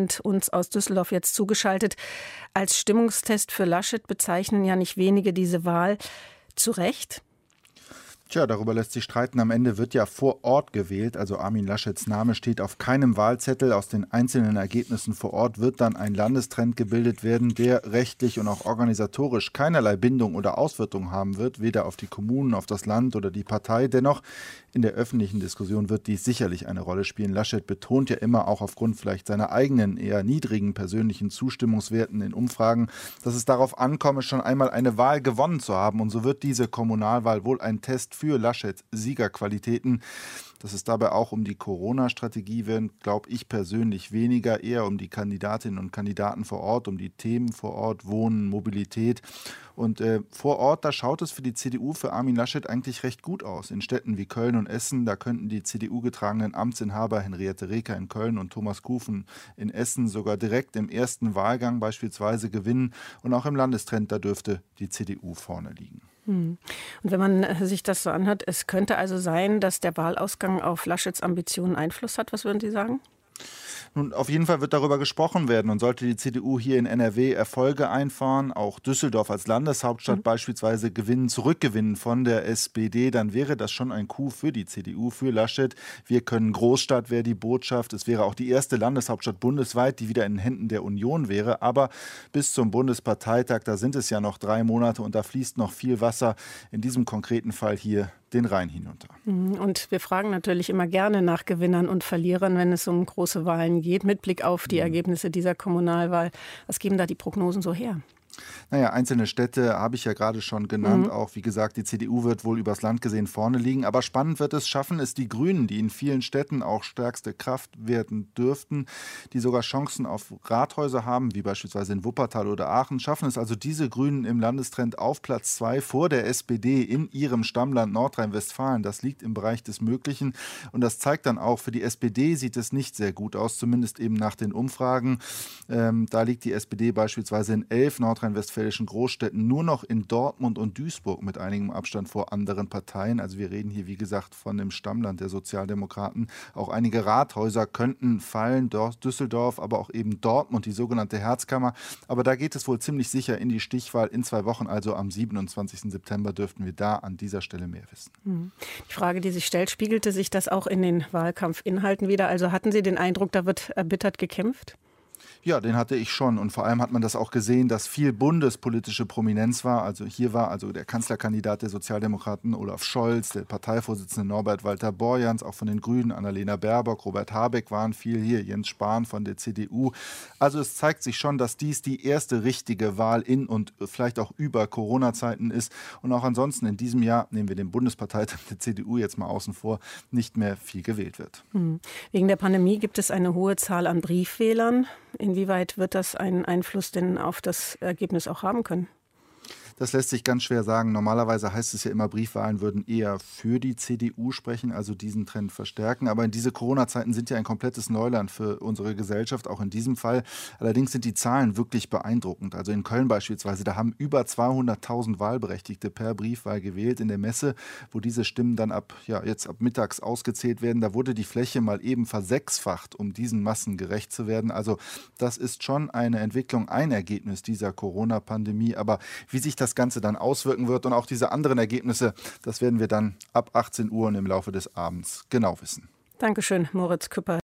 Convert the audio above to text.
uns aus Düsseldorf jetzt zugeschaltet. Als Stimmungstest für Laschet bezeichnen ja nicht wenige diese Wahl. Zu Recht? Tja, darüber lässt sich streiten. Am Ende wird ja vor Ort gewählt. Also Armin Laschets Name steht auf keinem Wahlzettel. Aus den einzelnen Ergebnissen vor Ort wird dann ein Landestrend gebildet werden, der rechtlich und auch organisatorisch keinerlei Bindung oder Auswirkung haben wird, weder auf die Kommunen, auf das Land oder die Partei. Dennoch, in der öffentlichen Diskussion wird dies sicherlich eine Rolle spielen. Laschet betont ja immer, auch aufgrund vielleicht seiner eigenen eher niedrigen persönlichen Zustimmungswerten in Umfragen, dass es darauf ankomme, schon einmal eine Wahl gewonnen zu haben. Und so wird diese Kommunalwahl wohl ein Test für Laschets Siegerqualitäten. Dass es dabei auch um die Corona-Strategie wird, glaube ich persönlich weniger, eher um die Kandidatinnen und Kandidaten vor Ort, um die Themen vor Ort, Wohnen, Mobilität. Und vor Ort, da schaut es für die CDU, für Armin Laschet eigentlich recht gut aus. In Städten wie Köln und Essen, da könnten die CDU-getragenen Amtsinhaber Henriette Reker in Köln und Thomas Kufen in Essen sogar direkt im ersten Wahlgang beispielsweise gewinnen. Und auch im Landestrend, da dürfte die CDU vorne liegen. Und wenn man sich das so anhört, es könnte also sein, dass der Wahlausgang auf Laschets Ambitionen Einfluss hat. Was würden Sie sagen? Nun, auf jeden Fall wird darüber gesprochen werden und sollte die CDU hier in NRW Erfolge einfahren, auch Düsseldorf als Landeshauptstadt beispielsweise zurückgewinnen von der SPD, dann wäre das schon ein Coup für die CDU, für Laschet. Wir können Großstadt wäre die Botschaft. Es wäre auch die erste Landeshauptstadt bundesweit, die wieder in den Händen der Union wäre. Aber bis zum Bundesparteitag, da sind es ja noch 3 Monate und da fließt noch viel Wasser. In diesem konkreten Fall hier den Rhein hinunter. Und wir fragen natürlich immer gerne nach Gewinnern und Verlierern, wenn es um große Wahlen geht, mit Blick auf die Ergebnisse dieser Kommunalwahl. Was geben da die Prognosen so her? Naja, einzelne Städte habe ich ja gerade schon genannt. Auch, wie gesagt, die CDU wird wohl übers Land gesehen vorne liegen. Aber spannend wird es, schaffen es die Grünen, die in vielen Städten auch stärkste Kraft werden dürften, die sogar Chancen auf Rathäuser haben, wie beispielsweise in Wuppertal oder Aachen, schaffen es also diese Grünen im Landestrend auf Platz 2 vor der SPD in ihrem Stammland Nordrhein-Westfalen. Das liegt im Bereich des Möglichen. Und das zeigt dann auch, für die SPD sieht es nicht sehr gut aus, zumindest eben nach den Umfragen. Da liegt die SPD beispielsweise in 11 nordrhein-westfälischen Großstädten nur noch in Dortmund und Duisburg mit einigem Abstand vor anderen Parteien. Also wir reden hier, wie gesagt, von dem Stammland der Sozialdemokraten. Auch einige Rathäuser könnten fallen, Düsseldorf, aber auch eben Dortmund, die sogenannte Herzkammer. Aber da geht es wohl ziemlich sicher in die Stichwahl in 2 Wochen, also am 27. September dürften wir da an dieser Stelle mehr wissen. Die Frage, die sich stellt, spiegelte sich das auch in den Wahlkampfinhalten wieder? Also hatten Sie den Eindruck, da wird erbittert gekämpft? Ja, den hatte ich schon. Und vor allem hat man das auch gesehen, dass viel bundespolitische Prominenz war. Also hier war also der Kanzlerkandidat der Sozialdemokraten Olaf Scholz, der Parteivorsitzende Norbert Walter Borjans, auch von den Grünen Annalena Baerbock, Robert Habeck waren viel hier, Jens Spahn von der CDU. Also es zeigt sich schon, dass dies die erste richtige Wahl in und vielleicht auch über Corona-Zeiten ist. Und auch ansonsten in diesem Jahr, nehmen wir den Bundesparteitag der CDU jetzt mal außen vor, nicht mehr viel gewählt wird. Wegen der Pandemie gibt es eine hohe Zahl an Briefwählern. Inwieweit wird das einen Einfluss denn auf das Ergebnis auch haben können? Das lässt sich ganz schwer sagen. Normalerweise heißt es ja immer, Briefwahlen würden eher für die CDU sprechen, also diesen Trend verstärken. Aber in diese Corona-Zeiten sind ja ein komplettes Neuland für unsere Gesellschaft, auch in diesem Fall. Allerdings sind die Zahlen wirklich beeindruckend. Also in Köln beispielsweise, da haben über 200.000 Wahlberechtigte per Briefwahl gewählt. In der Messe, wo diese Stimmen dann jetzt ab mittags ausgezählt werden, da wurde die Fläche mal eben versechsfacht, um diesen Massen gerecht zu werden. Also das ist schon eine Entwicklung, ein Ergebnis dieser Corona-Pandemie. Aber wie sich das Ganze dann auswirken wird und auch diese anderen Ergebnisse, das werden wir dann ab 18 Uhr und im Laufe des Abends genau wissen. Dankeschön, Moritz Küpper.